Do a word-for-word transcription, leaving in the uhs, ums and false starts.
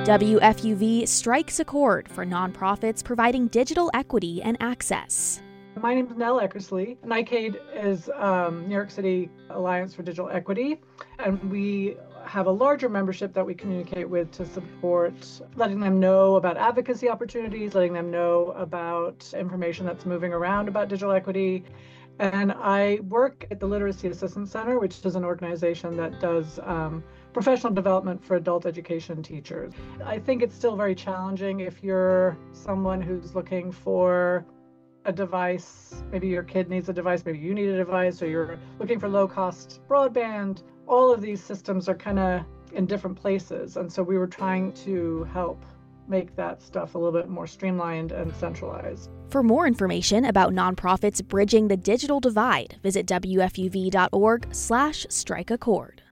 W F U V strikes a chord for nonprofits providing digital equity and access. My name is Nell Eckersley. NICAID is um, New York City Alliance for Digital Equity, and we have a larger membership that we communicate with to support letting them know about advocacy opportunities, letting them know about information that's moving around about digital equity. And I work at the Literacy Assistance Center, which is an organization that does um, professional development for adult education teachers. I think it's still very challenging if you're someone who's looking for a device, maybe your kid needs a device, maybe you need a device, or you're looking for low-cost broadband. All of these systems are kind of in different places. And so we were trying to help make that stuff a little bit more streamlined and centralized. For more information about nonprofits bridging the digital divide, visit W F U V dot org slash strike a chord.